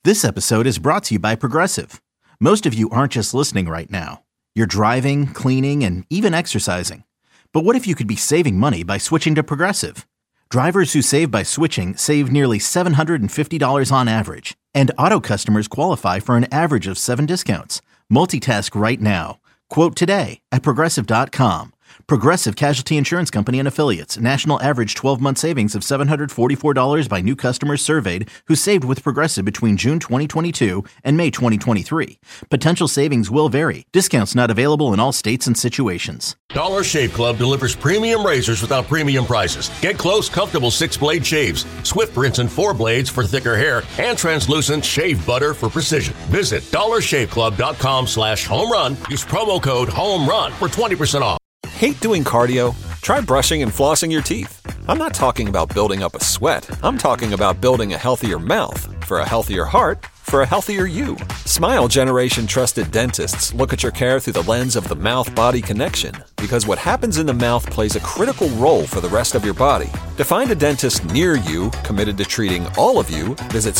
This episode is brought to you by Progressive. Most of you aren't just listening right now. You're driving, cleaning, and even exercising. But what if you could be saving money by switching to Progressive? Drivers who save by switching save nearly $750 on average. And auto customers qualify for an average of 7 discounts. Multitask right now. Quote today at Progressive.com. Progressive Casualty Insurance Company and Affiliates. National average 12-month savings of $744 by new customers surveyed who saved with Progressive between June 2022 and May 2023. Potential savings will vary. Discounts not available in all states and situations. Dollar Shave Club delivers premium razors without premium prices. Get close, comfortable 6-blade shaves, swift rinse and 4 blades for thicker hair, and translucent shave butter for precision. Visit dollarshaveclub.com/home-run. Use promo code HOME-RUN for 20% off. Hate doing cardio? Try brushing and flossing your teeth. I'm not talking about building up a sweat. I'm talking about building a healthier mouth for a healthier heart for a healthier you. Smile Generation trusted dentists look at your care through the lens of the mouth-body connection, because what happens in the mouth plays a critical role for the rest of your body. To find a dentist near you committed to treating all of you, visit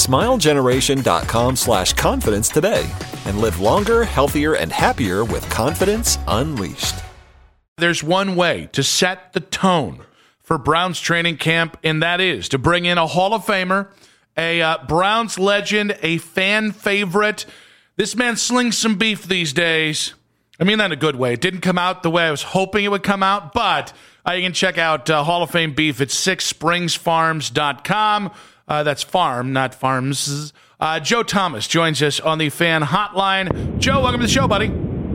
smilegeneration.com/confidence today and live longer, healthier, and happier with confidence unleashed. There's one way to set the tone for Browns training camp, and that is to bring in a Hall of Famer, a Browns legend, a fan favorite. This man slings some beef these days. I mean that in a good way. It didn't come out the way I was hoping it would come out, but you can check out Hall of Fame beef at sixspringsfarms.com. That's farm, not farms. Joe Thomas joins us on the fan hotline. Joe, welcome to the show, buddy.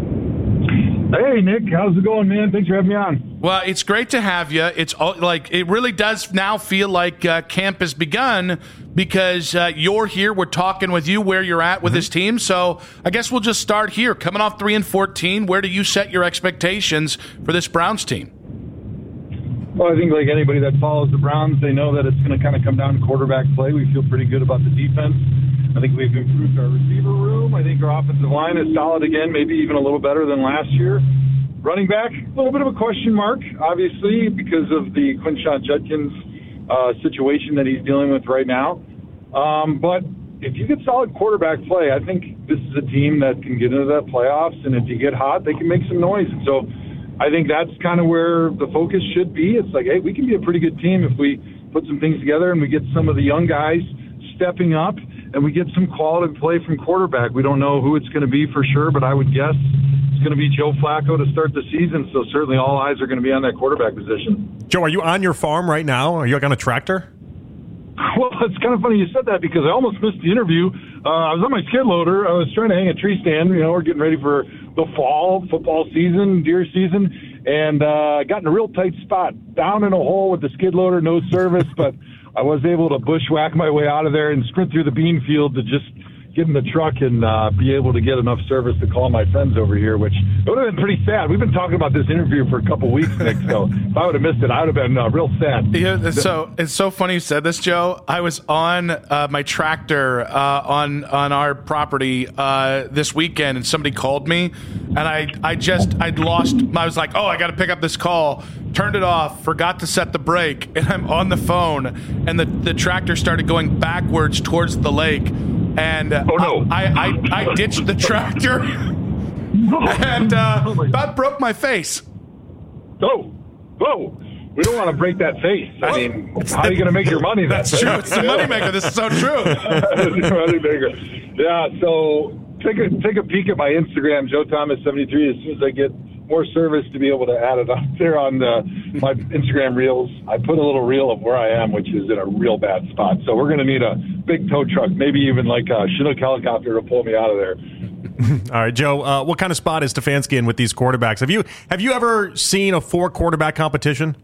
Hey, Nick. How's it going, man? Thanks for having me on. Well, it's great to have you. It's like it really does now feel like camp has begun because you're here. We're talking with you where you're at with this team. So I guess we'll just start here. Coming off 3-14, where do you set your expectations for this Browns team? Well, I think like anybody that follows the Browns, they know that it's going to kind of come down to quarterback play. We feel pretty good about the defense. I think we've improved our receiver room. I think our offensive line is solid again, maybe even a little better than last year. Running back, a little bit of a question mark, obviously, because of the Quinshon Judkins situation that he's dealing with right now. But if you get solid quarterback play, I think this is a team that can get into the playoffs, and if you get hot, they can make some noise. And so I think that's kind of where the focus should be. It's like, hey, we can be a pretty good team if we put some things together and we get some of the young guys stepping up and we get some quality play from quarterback. We don't know who it's going to be for sure, but I would guess it's going to be Joe Flacco to start the season, so certainly all eyes are going to be on that quarterback position. Joe, are you on your farm right now? Are you on a tractor? Well, it's kind of funny you said that because I almost missed the interview. I was on my skid loader. I was trying to hang a tree stand. You know, we're getting ready for the fall football season, deer season, and got in a real tight spot, down in a hole with the skid loader, no service, but I was able to bushwhack my way out of there and sprint through the bean field to just get in the truck and be able to get enough service to call my friends over here, which would have been pretty sad. We've been talking about this interview for a couple weeks, Nick, so if I would have missed it, I would have been real sad. Yeah, so it's so funny you said this, Joe. I was on my tractor on our property this weekend, and somebody called me, and I was like, oh, I got to pick up this call, turned it off, forgot to set the brake, and I'm on the phone, and the tractor started going backwards towards the lake. And I ditched the tractor and about broke my face. Oh, whoa. We don't want to break that face. I mean, how are you going to make your money? That's true. It's the moneymaker. This is so true. Moneymaker. Yeah, so take a peek at my Instagram, Joe Thomas 73, as soon as I get more service to be able to add it up there on my Instagram reels. I put a little reel of where I am, which is in a real bad spot. So we're going to need a big tow truck, maybe even like a Chinook helicopter to pull me out of there. All right, Joe, what kind of spot is Stefanski in with these quarterbacks? Have you ever seen a 4-quarterback competition?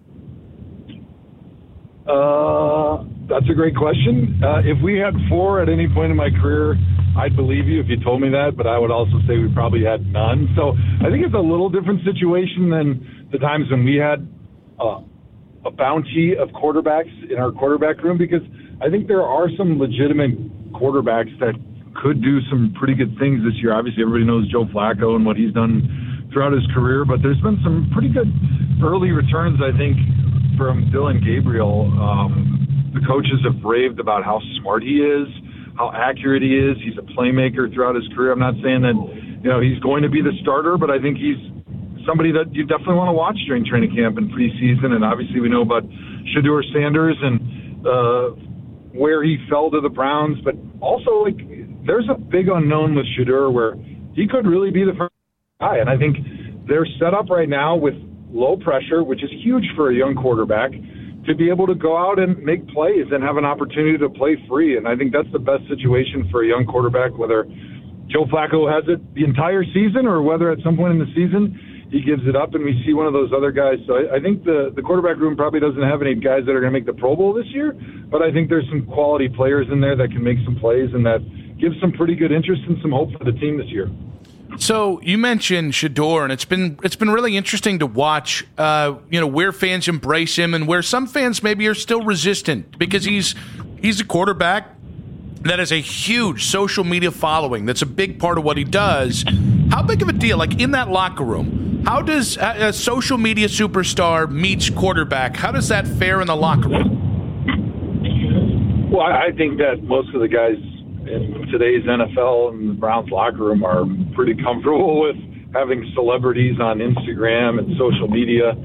That's a great question. If we had 4 at any point in my career, I'd believe you if you told me that, but I would also say we probably had none. So I think it's a little different situation than the times when we had a bounty of quarterbacks in our quarterback room, because I think there are some legitimate quarterbacks that could do some pretty good things this year. Obviously, everybody knows Joe Flacco and what he's done throughout his career, but there's been some pretty good early returns, I think, from Dylan Gabriel. The coaches have raved about how smart he is, how accurate he is. He's a playmaker throughout his career. I'm not saying that, he's going to be the starter, but I think he's somebody that you definitely want to watch during training camp and preseason. And obviously we know about Shedeur Sanders and where he fell to the Browns, but also there's a big unknown with Shedeur where he could really be the first guy. And I think they're set up right now with low pressure, which is huge for a young quarterback, to be able to go out and make plays and have an opportunity to play free. And I think that's the best situation for a young quarterback, whether Joe Flacco has it the entire season or whether at some point in the season he gives it up and we see one of those other guys. So I think the quarterback room probably doesn't have any guys that are going to make the Pro Bowl this year, but I think there's some quality players in there that can make some plays and that gives some pretty good interest and some hope for the team this year. So you mentioned Shedeur, and it's been really interesting to watch, where fans embrace him and where some fans maybe are still resistant because he's a quarterback that has a huge social media following. That's a big part of what he does. How big of a deal, in that locker room, how does a social media superstar meets quarterback? How does that fare in the locker room? Well, I think that most of the guys in today's NFL and the Browns locker room are pretty comfortable with having celebrities on Instagram and social media.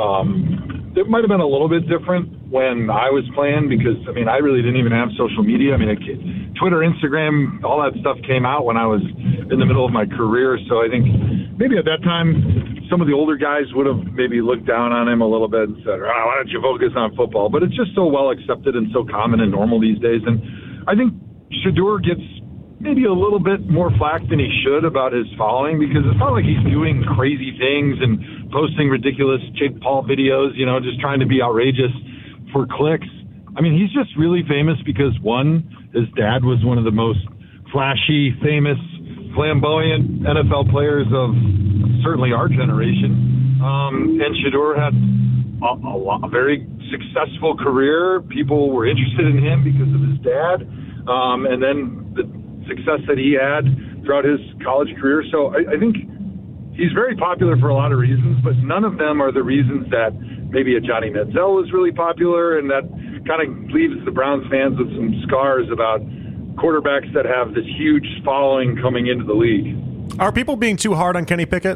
It might have been a little bit different when I was playing because, I really didn't even have social media. Twitter, Instagram, all that stuff came out when I was in the middle of my career. So I think maybe at that time, some of the older guys would have maybe looked down on him a little bit and said, why don't you focus on football? But it's just so well accepted and so common and normal these days. And I think Shedeur gets maybe a little bit more flack than he should about his following because it's not like he's doing crazy things and posting ridiculous Jake Paul videos, just trying to be outrageous for clicks. He's just really famous because, one, his dad was one of the most flashy, famous, flamboyant NFL players of certainly our generation. And Shedeur had a very successful career. People were interested in him because of his dad. And then the success that he had throughout his college career. So I think he's very popular for a lot of reasons, but none of them are the reasons that maybe a Johnny Manziel was really popular, and that kind of leaves the Browns fans with some scars about quarterbacks that have this huge following coming into the league. Are people being too hard on Kenny Pickett?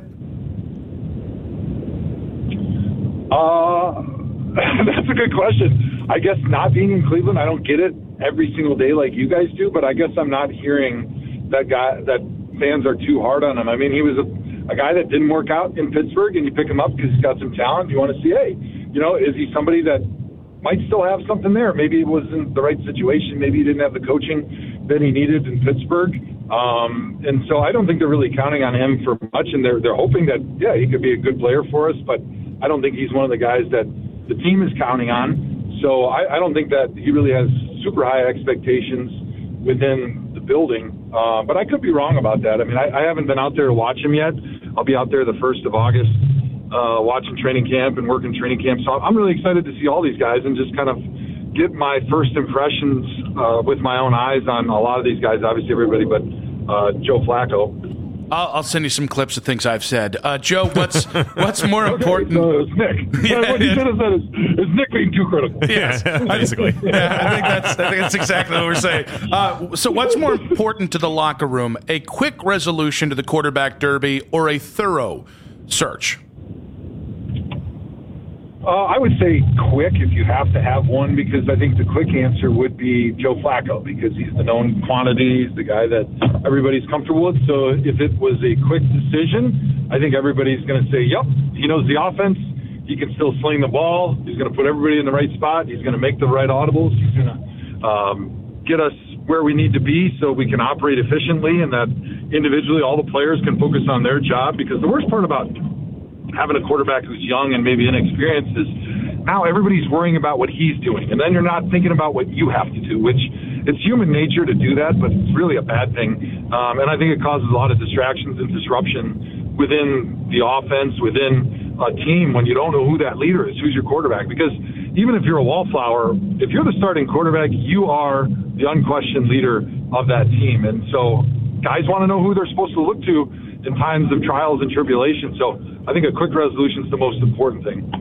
That's a good question. I guess not being in Cleveland, I don't get it every single day like you guys do, but I guess I'm not hearing that fans are too hard on him. He was a guy that didn't work out in Pittsburgh, and you pick him up because he's got some talent. You want to see, is he somebody that might still have something there? Maybe it wasn't the right situation. Maybe he didn't have the coaching that he needed in Pittsburgh. And so I don't think they're really counting on him for much, and they're hoping that, he could be a good player for us, but I don't think he's one of the guys that the team is counting on. So I don't think that he really has super high expectations within the building. But I could be wrong about that. I haven't been out there to watch him yet. I'll be out there the 1st of August watching training camp and working training camp. So I'm really excited to see all these guys and just kind of get my first impressions with my own eyes on a lot of these guys, obviously everybody but Joe Flacco. I'll send you some clips of things I've said. Joe, what's more important? So it was Nick. Yeah, what he should have said is Nick being too critical. Yes, basically. I think that's exactly what we're saying. So what's more important to the locker room, a quick resolution to the quarterback derby or a thorough search? I would say quick if you have to have one, because I think the quick answer would be Joe Flacco, because he's the known quantity. He's the guy that everybody's comfortable with. So if it was a quick decision, I think everybody's going to say, yep, he knows the offense. He can still sling the ball. He's going to put everybody in the right spot. He's going to make the right audibles. He's going to get us where we need to be so we can operate efficiently, and that individually all the players can focus on their job. Because the worst part about having a quarterback who's young and maybe inexperienced is now everybody's worrying about what he's doing, and then you're not thinking about what you have to do, which it's human nature to do that, but it's really a bad thing. And I think it causes a lot of distractions and disruption within the offense, within a team, when you don't know who that leader is, who's your quarterback. Because even if you're a wallflower, if you're the starting quarterback, you are the unquestioned leader of that team. And so guys want to know who they're supposed to look to in times of trials and tribulations. So I think a quick resolution is the most important thing. Do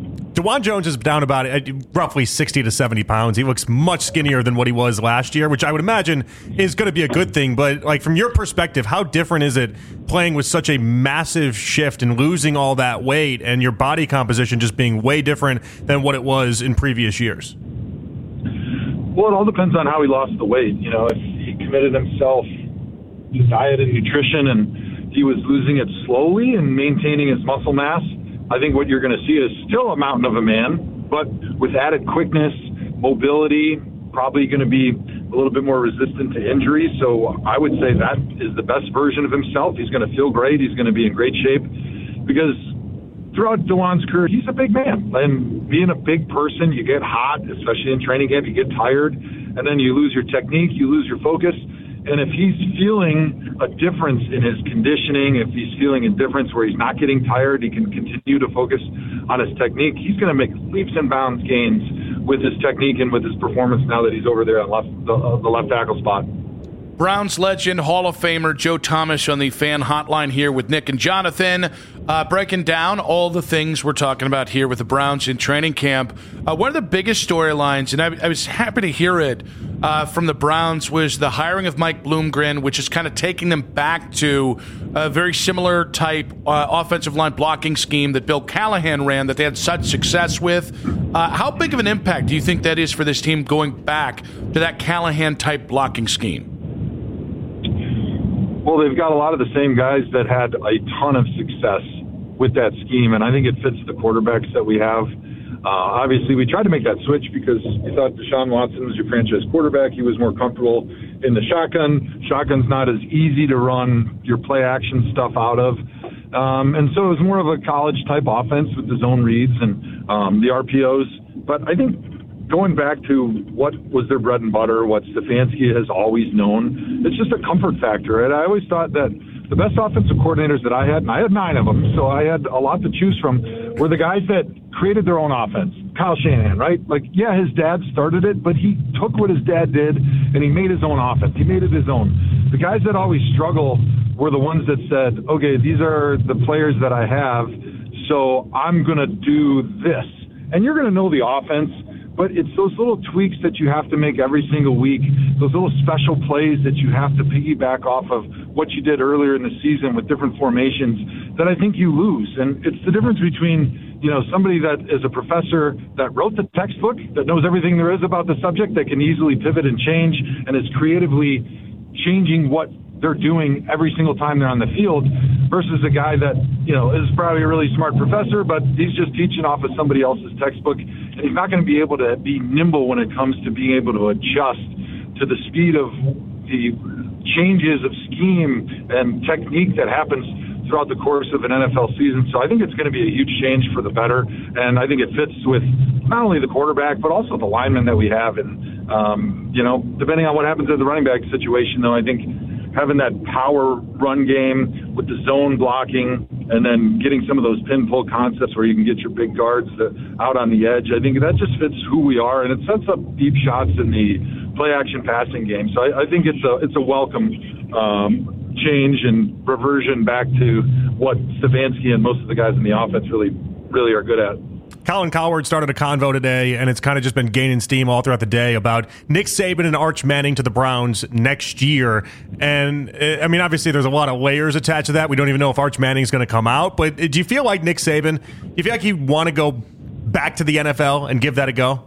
DeJuan Jones is down about roughly 60 to 70 pounds. He looks much skinnier than what he was last year, which I would imagine is going to be a good thing. But like from your perspective, how different is it playing with such a massive shift and losing all that weight and your body composition just being way different than what it was in previous years? Well, it all depends on how he lost the weight. You know, if he committed himself to diet and nutrition and he was losing it slowly and maintaining his muscle mass, I think what you're going to see is still a mountain of a man, but with added quickness, mobility, probably going to be a little bit more resistant to injury. So I would say that is the best version of himself. He's going to feel great. He's going to be in great shape because throughout DeJuan's career, he's a big man. And being a big person, you get hot, especially in training camp, you get tired, and then you lose your technique, you lose your focus. And if he's feeling a difference in his conditioning, if he's feeling a difference where he's not getting tired, he can continue to focus on his technique, he's going to make leaps and bounds gains with his technique and with his performance now that he's over there on the left tackle spot. Browns legend, Hall of Famer Joe Thomas on the fan hotline here with Nick and Jonathan, breaking down all the things we're talking about here with the Browns in training camp. One of the biggest storylines, and I was happy to hear it from the Browns, was the hiring of Mike Bloomgren, which is kind of taking them back to a very similar type offensive line blocking scheme that Bill Callahan ran that they had such success with. How big of an impact do you think that is for this team going back to that Callahan-type blocking scheme? Well, they've got a lot of the same guys that had a ton of success with that scheme, and I think it fits the quarterbacks that we have. Obviously, we tried to make that switch because we thought Deshaun Watson was your franchise quarterback. He was more comfortable in the shotgun. Shotgun's not as easy to run your play-action stuff out of. And so it was more of a college-type offense with the zone reads and the RPOs. But I think going back to what was their bread and butter, what Stefanski has always known, it's just a comfort factor. And I always thought that the best offensive coordinators that I had, and I had 9 of them, so I had a lot to choose from, were the guys that created their own offense. Kyle Shanahan, right? Like, yeah, his dad started it, but he took what his dad did and he made his own offense. He made it his own. The guys that always struggle were the ones that said, okay, these are the players that I have, so I'm going to do this. And you're going to know the offense, but it's those little tweaks that you have to make every single week, those little special plays that you have to piggyback off of what you did earlier in the season with different formations that I think you lose. And it's the difference between, you know, somebody that is a professor that wrote the textbook, that knows everything there is about the subject, that can easily pivot and change and is creatively changing what they're doing every single time they're on the field, versus a guy that, you know, is probably a really smart professor, but he's just teaching off of somebody else's textbook, and he's not going to be able to be nimble when it comes to being able to adjust to the speed of the changes of scheme and technique that happens throughout the course of an NFL season. So I think it's going to be a huge change for the better, and I think it fits with not only the quarterback, but also the linemen that we have. And, you know, depending on what happens in the running back situation, though, I think having that power run game with the zone blocking and then getting some of those pin pull concepts where you can get your big guards out on the edge, I think that just fits who we are, and it sets up deep shots in the play action passing game. So I think it's a welcome change and reversion back to what Stefanski and most of the guys in the offense really are good at. Colin Cowherd started a convo today, and it's kind of just been gaining steam all throughout the day about Nick Saban and Arch Manning to the Browns next year. And, I mean, obviously there's a lot of layers attached to that. We don't even know if Arch Manning's going to come out. But do you feel like Nick Saban, do you feel like you want to go back to the NFL and give that a go?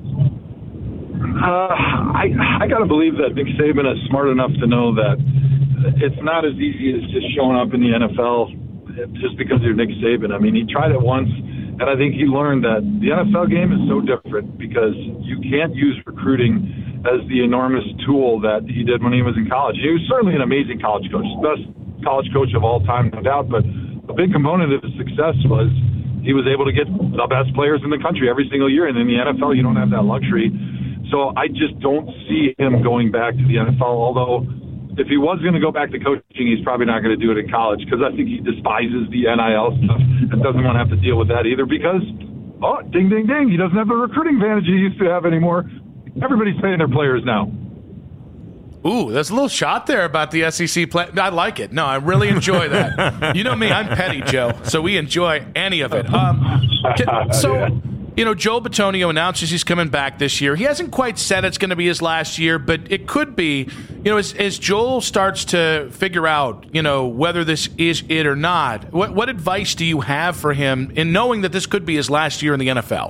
I got to believe that Nick Saban is smart enough to know that it's not as easy as just showing up in the NFL just because you're Nick Saban. I mean, he tried it once. And I think he learned that the NFL game is so different because you can't use recruiting as the enormous tool that he did when he was in college. He was certainly an amazing college coach, the best college coach of all time, no doubt. But a big component of his success was he was able to get the best players in the country every single year. And in the NFL, you don't have that luxury. So I just don't see him going back to the NFL, although if he was going to go back to coaching, he's probably not going to do it in college because I think he despises the NIL stuff and doesn't want to have to deal with that either because, oh, ding, ding, ding, he doesn't have the recruiting advantage he used to have anymore. Everybody's paying their players now. Ooh, there's a little shot there about the SEC play. I like it. No, I really enjoy that. You know me, I'm petty, Joe, so we enjoy any of it. So Joel Bitonio announces he's coming back this year. He hasn't quite said it's going to be his last year, but it could be. As Joel starts to figure out, whether this is it or not, what advice do you have for him in knowing that this could be his last year in the NFL?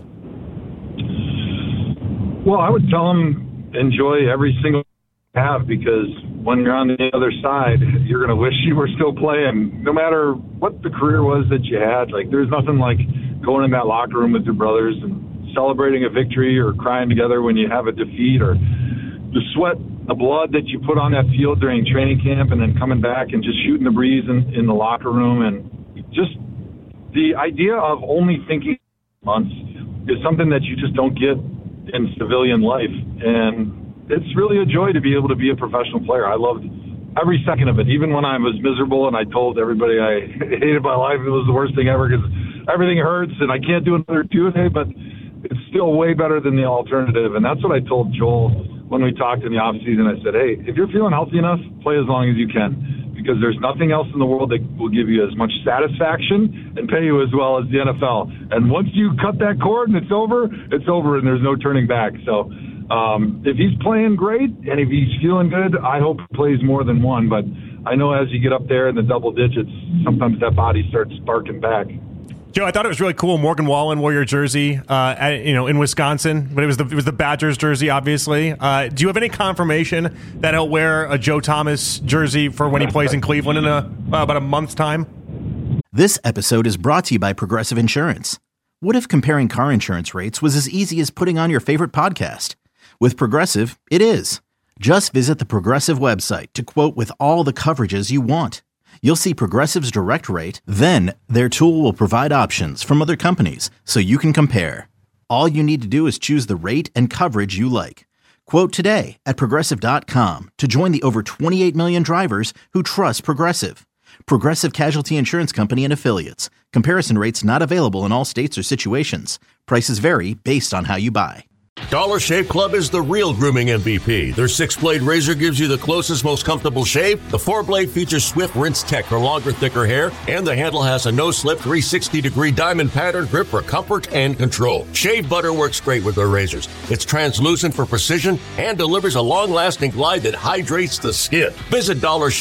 Well, I would tell him enjoy every single have, because when you're on the other side, you're going to wish you were still playing, no matter what the career was that you had. Like, there's nothing like going in that locker room with your brothers and celebrating a victory or crying together when you have a defeat, or the sweat, the blood that you put on that field during training camp, and then coming back and just shooting the breeze in the locker room. And just the idea of only thinking months is something that you just don't get in civilian life. And it's really a joy to be able to be a professional player. I loved every second of it. Even when I was miserable and I told everybody I hated my life, it was the worst thing ever because everything hurts and I can't do another two-a-day, but it's still way better than the alternative. And that's what I told Joel when we talked in the offseason. I said, hey, if you're feeling healthy enough, play as long as you can, because there's nothing else in the world that will give you as much satisfaction and pay you as well as the NFL. And once you cut that cord and it's over, and there's no turning back. So if he's playing great and if he's feeling good, I hope he plays more than one. But I know as you get up there in the double digits, sometimes that body starts sparking back. Joe, I thought it was really cool. Morgan Wallen wore your jersey, in Wisconsin, but it was the Badgers jersey, obviously. Do you have any confirmation that he'll wear a Joe Thomas jersey for when he plays in Cleveland in about a month's time? This episode is brought to you by Progressive Insurance. What if comparing car insurance rates was as easy as putting on your favorite podcast? With Progressive, it is. Just visit the Progressive website to quote with all the coverages you want. You'll see Progressive's direct rate, then their tool will provide options from other companies so you can compare. All you need to do is choose the rate and coverage you like. Quote today at Progressive.com to join the over 28 million drivers who trust Progressive. Progressive Casualty Insurance Company and Affiliates. Comparison rates not available in all states or situations. Prices vary based on how you buy. Dollar Shave Club is the real grooming MVP. Their 6-blade razor gives you the closest, most comfortable shave. The 4-blade features Swift Rinse Tech for longer, thicker hair, and the handle has a no-slip 360-degree diamond pattern grip for comfort and control. Shave butter works great with their razors. It's translucent for precision and delivers a long-lasting glide that hydrates the skin. Visit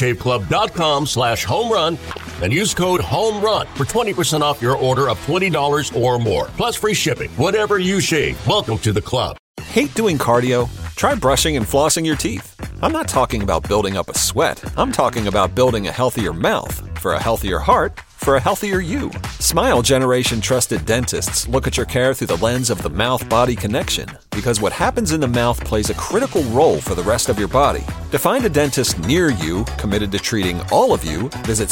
DollarShaveClub.com/homerun and use code HOMERUN for 20% off your order of $20 or more, plus free shipping. Whatever you shave, welcome to the club. Hate doing cardio? Try brushing and flossing your teeth. I'm not talking about building up a sweat. I'm talking about building a healthier mouth for a healthier heart for a healthier you. Smile Generation trusted dentists look at your care through the lens of the mouth-body connection, because what happens in the mouth plays a critical role for the rest of your body. To find a dentist near you committed to treating all of you, visit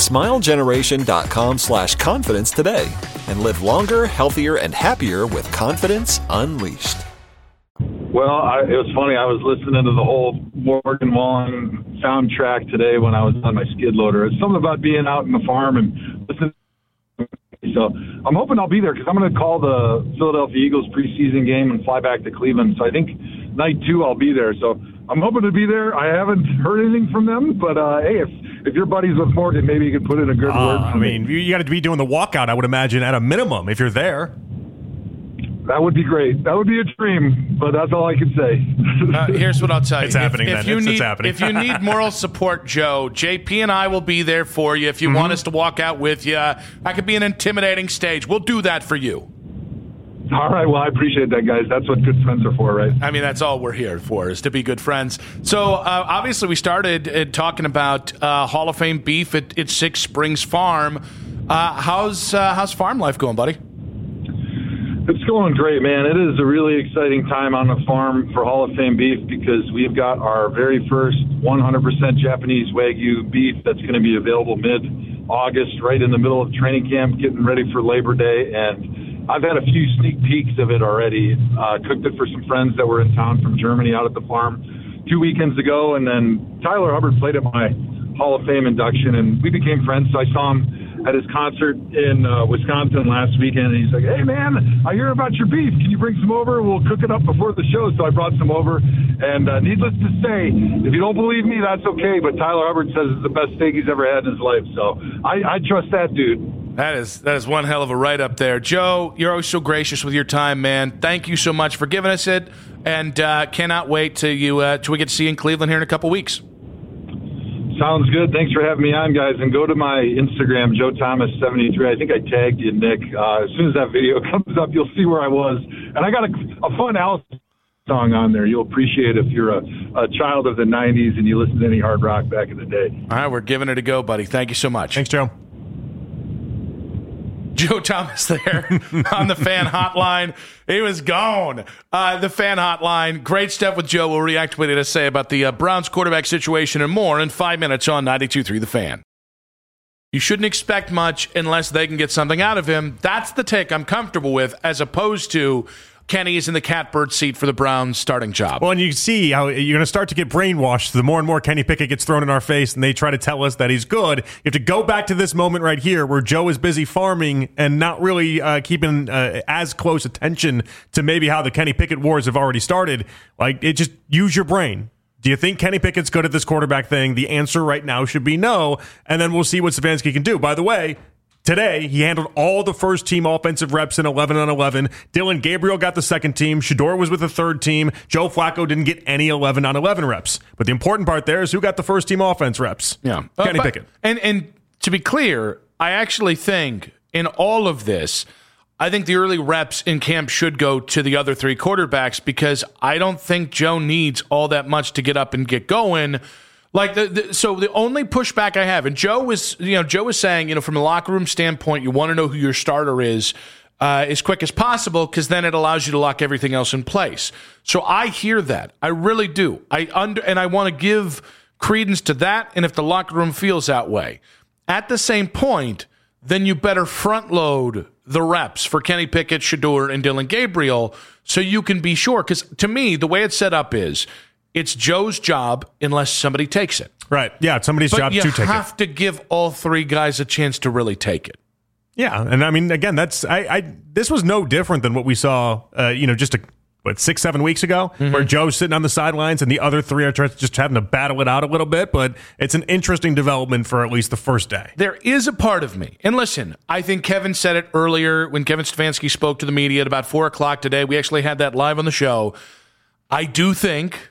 smilegeneration.com/confidence today and live longer, healthier, and happier with confidence unleashed. Well, it was funny. I was listening to the whole Morgan Wallen soundtrack today when I was on my skid loader. It's something about being out in the farm and listening. So I'm hoping I'll be there because I'm going to call the Philadelphia Eagles preseason game and fly back to Cleveland. So I think night 2 I'll be there. So I'm hoping to be there. I haven't heard anything from them, but hey, if you're buddies with Morgan, maybe you could put in a good word. I mean, you got to be doing the walkout, I would imagine, at a minimum, if you're there. That would be great. That would be a dream, but that's all I can say. Here's what I'll tell you. It's happening, then. It's happening. If you need moral support, Joe, JP and I will be there for you. If you want us to walk out with you, I could be an intimidating stage. We'll do that for you. All right. Well, I appreciate that, guys. That's what good friends are for, right? I mean, that's all we're here for, is to be good friends. So, obviously, we started talking about Hall of Fame beef at Six Springs Farm. How's farm life going, buddy? It's going great, man. It is a really exciting time on the farm for Hall of Fame beef because we've got our very first 100% Japanese Wagyu beef that's going to be available mid-August, right in the middle of training camp, getting ready for Labor Day. And I've had a few sneak peeks of it already. Cooked it for some friends that were in town from Germany out at the farm 2 weekends ago. And then Tyler Hubbard played at my Hall of Fame induction, and we became friends. So I saw him at his concert in Wisconsin last weekend, and he's like, hey, man, I hear about your beef. Can you bring some over? We'll cook it up before the show. So I brought some over, and needless to say, if you don't believe me, that's okay, but Tyler Hubbard says it's the best steak he's ever had in his life, so I trust that dude. That is one hell of a write-up there. Joe, you're always so gracious with your time, man. Thank you so much for giving us it, and cannot wait till we get to see you in Cleveland here in a couple weeks. Sounds good. Thanks for having me on, guys. And go to my Instagram, Joe Thomas73. I think I tagged you, Nick. As soon as that video comes up, you'll see where I was. And I got a fun Alice song on there. You'll appreciate it if you're a child of the 90s and you listen to any hard rock back in the day. All right, we're giving it a go, buddy. Thank you so much. Thanks, Joe. Joe Thomas there on the fan hotline. He was gone. The fan hotline. Great stuff with Joe. We'll react to what he had to say about the Browns quarterback situation and more in 5 minutes on 92.3 The Fan. You shouldn't expect much unless they can get something out of him. That's the take I'm comfortable with, as opposed to Kenny is in the catbird seat for the Browns starting job. Well, and you see how you're going to start to get brainwashed the more and more Kenny Pickett gets thrown in our face and they try to tell us that he's good. You have to go back to this moment right here where Joe is busy farming and not really keeping as close attention to maybe how the Kenny Pickett wars have already started. Just use your brain. Do you think Kenny Pickett's good at this quarterback thing? The answer right now should be no, and then we'll see what Stefanski can do. By the way, today, he handled all the first-team offensive reps in 11-on-11. Dillon Gabriel got the second team. Shedeur was with the third team. Joe Flacco didn't get any 11-on-11 reps. But the important part there is who got the first-team offense reps. Yeah. Kenny Pickett. And to be clear, I actually think in all of this, I think the early reps in camp should go to the other three quarterbacks because I don't think Joe needs all that much to get up and get going. So the only pushback I have, and Joe was saying, from a locker room standpoint, you want to know who your starter is as quick as possible because then it allows you to lock everything else in place. So I hear that. I really do. And I want to give credence to that, and if the locker room feels that way. At the same point, then you better front load the reps for Kenny Pickett, Shedeur, and Dillon Gabriel so you can be sure. Because to me, the way it's set up is, it's Joe's job unless somebody takes it. Right. Yeah, it's somebody's job to take it. But you have to give all three guys a chance to really take it. Yeah, and I mean, again, that's this was no different than what we saw, just 6-7 weeks ago, where Joe's sitting on the sidelines and the other three are just having to battle it out a little bit. But it's an interesting development for at least the first day. There is a part of me, and listen, I think Kevin said it earlier when Kevin Stefanski spoke to the media at about 4 o'clock today. We actually had that live on the show. I do think.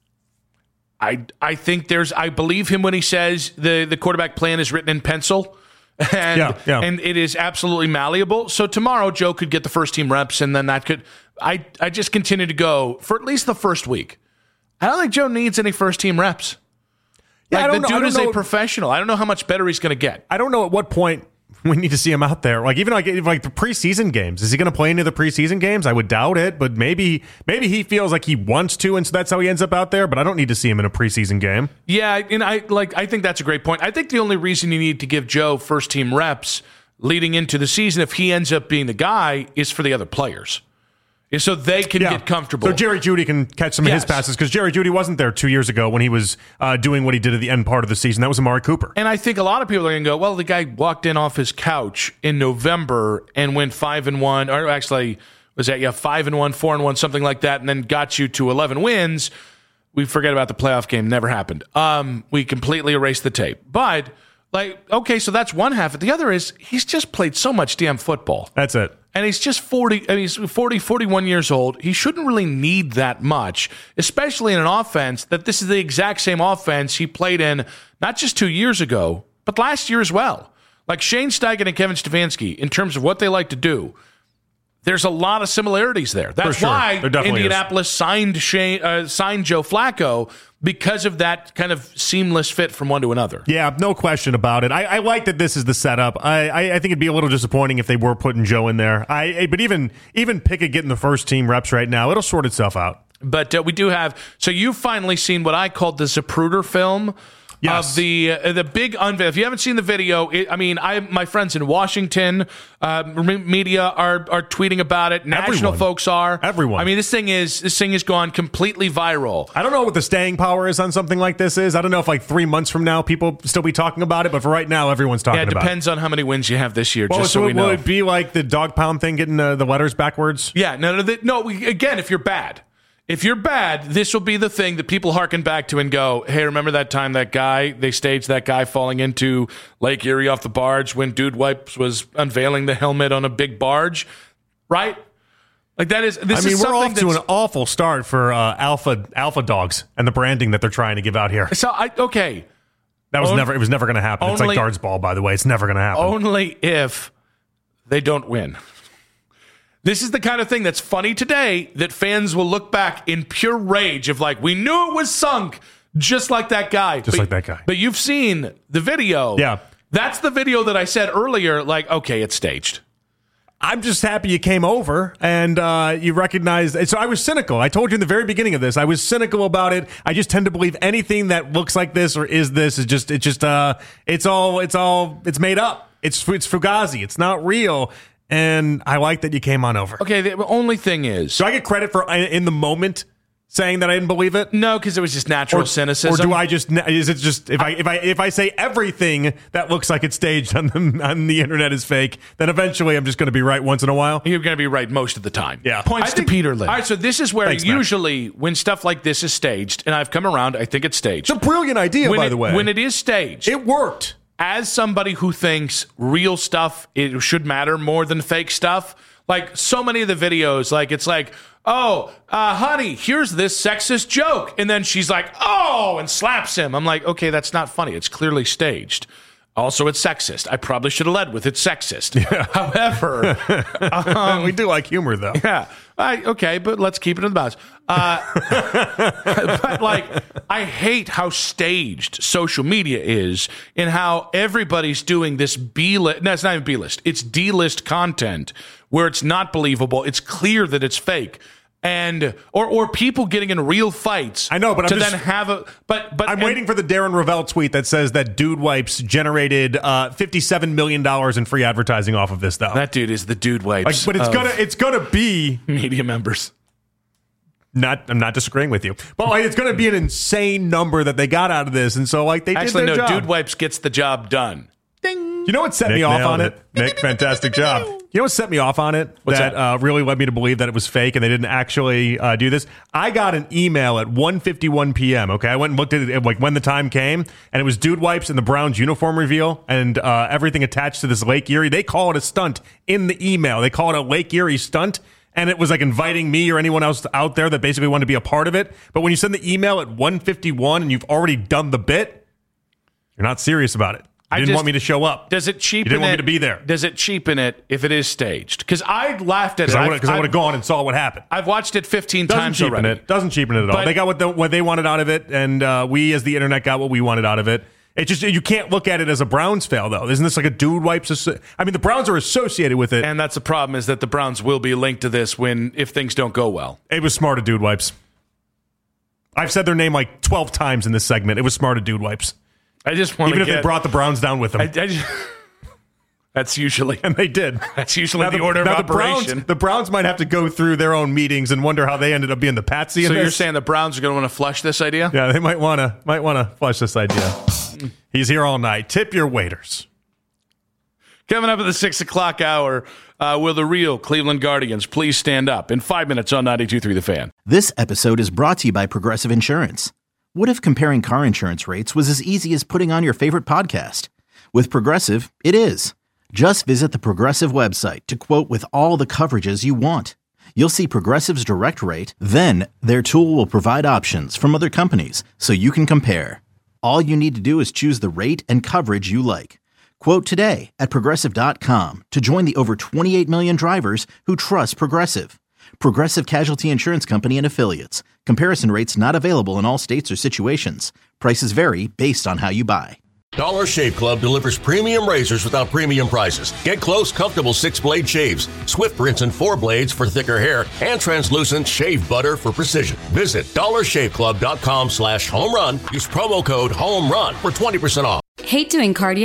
I think I believe him when he says the quarterback plan is written in pencil and it is absolutely malleable. So tomorrow Joe could get the first team reps and then that could, I just continue to go for at least the first week. I don't think Joe needs any first team reps. Yeah, the dude is a professional. I don't know how much better he's going to get. I don't know at what point we need to see him out there. Even the preseason games. Is he going to play any of the preseason games? I would doubt it, but maybe he feels like he wants to, and so that's how he ends up out there. But I don't need to see him in a preseason game. Yeah, and I think that's a great point. I think the only reason you need to give Joe first team reps leading into the season, if he ends up being the guy, is for the other players. So they can get comfortable. So Jerry Jeudy can catch some of his passes because Jerry Jeudy wasn't there 2 years ago when he was doing what he did at the end part of the season. That was Amari Cooper. And I think a lot of people are going to go, well, the guy walked in off his couch in November and went 5-1, or actually was that 5-1, 4-1, something like that, and then got you to 11 wins. We forget about the playoff game. Never happened. We completely erased the tape. But okay, so that's one half. The other is he's just played so much damn football. That's it. And he's just 41 years old. He shouldn't really need that much, especially in an offense that this is the exact same offense he played in not just 2 years ago, but last year as well. Like Shane Steichen and Kevin Stefanski, in terms of what they like to do, there's a lot of similarities there. That's why Indianapolis signed Joe Flacco, because of that kind of seamless fit from one to another. Yeah, no question about it. I like that this is the setup. I think it'd be a little disappointing if they were putting Joe in there. But even Pickett getting the first team reps right now, it'll sort itself out. But we do have. So you've finally seen what I called the Zapruder film. Yes. Of the big unveil. If you haven't seen the video, my friends in Washington media are tweeting about it. National folks are. Everyone. This thing has gone completely viral. I don't know what the staying power is on something like this is. I don't know if 3 months from now people still be talking about it, but for right now everyone's talking about it. Yeah, it depends on how many wins you have this year. Well, just so we know. Will it be like the dog pound thing, getting the letters backwards? Yeah. No. Again, if you're bad. if you're bad, this will be the thing that people harken back to and go, hey, remember that time they staged that guy falling into Lake Erie off the barge when Dude Wipes was unveiling the helmet on a big barge, right? Like that is. This is we're off to that's, an awful start for Alpha Dogs and the branding that they're trying to give out here. So okay, that was never. It was never going to happen. It's like dartsball, by the way. It's never going to happen. Only if they don't win. This is the kind of thing that's funny today that fans will look back in pure rage of like, we knew it was sunk, just like that guy. Like that guy. But you've seen the video. Yeah. That's the video that I said earlier, like, okay, it's staged. I'm just happy you came over and you recognized. So I was cynical. I told you in the very beginning of this, I was cynical about it. I just tend to believe anything that looks like this or is this is just it's made up. It's Fugazi. It's not real. And I like that you came on over. Okay, the only thing is, do I get credit for in the moment saying that I didn't believe it? No, because it was just natural cynicism. Or do I just? Is it just if I say everything that looks like it's staged on the internet is fake, then eventually I'm just going to be right once in a while? You're going to be right most of the time. Yeah. Points to Peter Lynn. All right, so this is where Thanks, usually when stuff like this is staged, and I've come around, I think it's staged. It's a brilliant idea, by the way. When it is staged, it worked. As somebody who thinks real stuff it should matter more than fake stuff, like so many of the videos, like it's like, oh, honey, here's this sexist joke. And then she's like, oh, and slaps him. I'm like, okay, that's not funny. It's clearly staged. Also, it's sexist. I probably should have led with it's sexist. Yeah. However, we do like humor, though. Yeah. Okay, but let's keep it in the bounds. But like, I hate how staged social media is and how everybody's doing this B-list. No, it's not even B-list. It's D-list content where it's not believable. It's clear that it's fake. And or people getting in real fights. I know, but then have a but I'm waiting for the Darren Ravel tweet that says that Dude Wipes generated $57 million in free advertising off of this, though. That dude is the Dude Wipes. But it's gonna be media members. I'm not disagreeing with you, but like, it's going to be an insane number that they got out of this, and so like they actually did their job. Dude Wipes gets the job done. Ding. You know what set me off on it? Nick, fantastic job. You know what set me off on it? What's that? Really led me to believe that it was fake and they didn't actually do this. I got an email at 1:51 p.m., okay? I went and looked at it like when the time came, and it was Dude Wipes and the Browns uniform reveal and everything attached to this Lake Erie. They call it a stunt in the email. They call it a Lake Erie stunt, and it was like inviting me or anyone else out there that basically wanted to be a part of it. But when you send the email at 1:51 and you've already done the bit, you're not serious about it. You didn't want me to show up. Does it cheapen it? You didn't want me to be there. Does it cheapen it if it is staged? Because I laughed at it. Because I would have gone and saw what happened. I've watched it 15 times already. It doesn't cheapen it at all. They got what they wanted out of it, and we as the internet got what we wanted out of it. It just you can't look at it as a Browns fail, though. Isn't this like a Dude Wipes? I mean, the Browns are associated with it. And that's the problem, is that the Browns will be linked to this if things don't go well. It was smart of Dude Wipes. I've said their name like 12 times in this segment. It was smart of Dude Wipes. I just want even if they brought the Browns down with them. That's usually, and they did. That's usually the order of operation. The Browns might have to go through their own meetings and wonder how they ended up being the patsy. So you're saying the Browns are going to want to flush this idea? Yeah, they might want to flush this idea. He's here all night. Tip your waiters. Coming up at the 6 o'clock hour, will the real Cleveland Guardians please stand up? In 5 minutes on 92.3 The Fan. This episode is brought to you by Progressive Insurance. What if comparing car insurance rates was as easy as putting on your favorite podcast? With Progressive, it is. Just visit the Progressive website to quote with all the coverages you want. You'll see Progressive's direct rate, then their tool will provide options from other companies so you can compare. All you need to do is choose the rate and coverage you like. Quote today at Progressive.com to join the over 28 million drivers who trust Progressive. Progressive Casualty Insurance Company and Affiliates. Comparison rates not available in all states or situations. Prices vary based on how you buy. Dollar Shave Club delivers premium razors without premium prices. Get close, comfortable 6-blade shaves, swift rinse and 4 blades for thicker hair, and translucent shave butter for precision. Visit DollarShaveClub.com/homerun. Use promo code HOMERUN for 20% off. Hate doing cardio?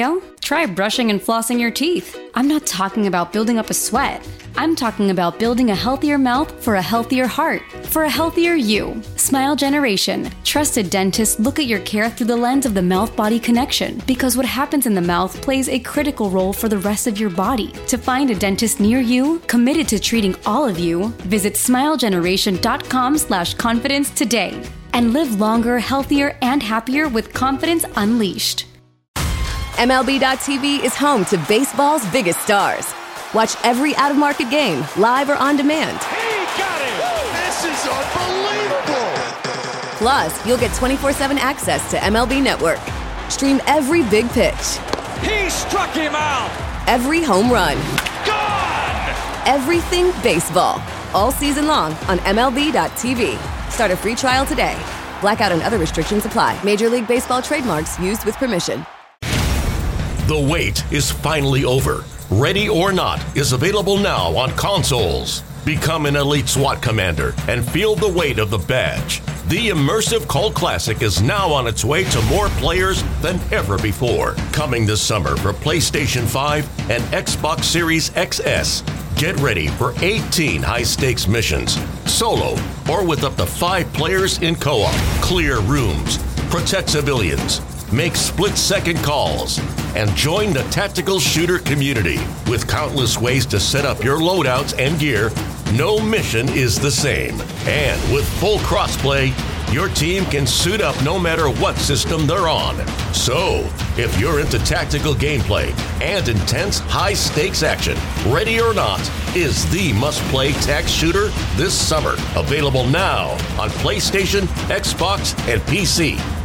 try brushing and flossing your teeth. I'm not talking about building up a sweat. I'm talking about building a healthier mouth for a healthier heart, for a healthier you. Smile Generation. Trusted dentists look at your care through the lens of the mouth-body connection, because what happens in the mouth plays a critical role for the rest of your body. To find a dentist near you, committed to treating all of you, visit smilegeneration.com/confidence today. And live longer, healthier, and happier with confidence unleashed. MLB.tv is home to baseball's biggest stars. Watch every out-of-market game, live or on demand. He got it! This is unbelievable! Plus, you'll get 24/7 access to MLB Network. Stream every big pitch. He struck him out! Every home run. Gone! Everything baseball. All season long on MLB.tv. Start a free trial today. Blackout and other restrictions apply. Major League Baseball trademarks used with permission. The wait is finally over. Ready or Not is available now on consoles. Become an elite SWAT commander and feel the weight of the badge. The immersive cult classic is now on its way to more players than ever before. Coming this summer for PlayStation 5 and Xbox Series XS. Get ready for 18 high-stakes missions, solo or with up to 5 players in co-op. Clear rooms, protect civilians, make split-second calls, and join the tactical shooter community. With countless ways to set up your loadouts and gear, no mission is the same. And with full crossplay, your team can suit up no matter what system they're on. So, if you're into tactical gameplay and intense high-stakes action, Ready or Not is the must-play tac shooter this summer. Available now on PlayStation, Xbox, and PC.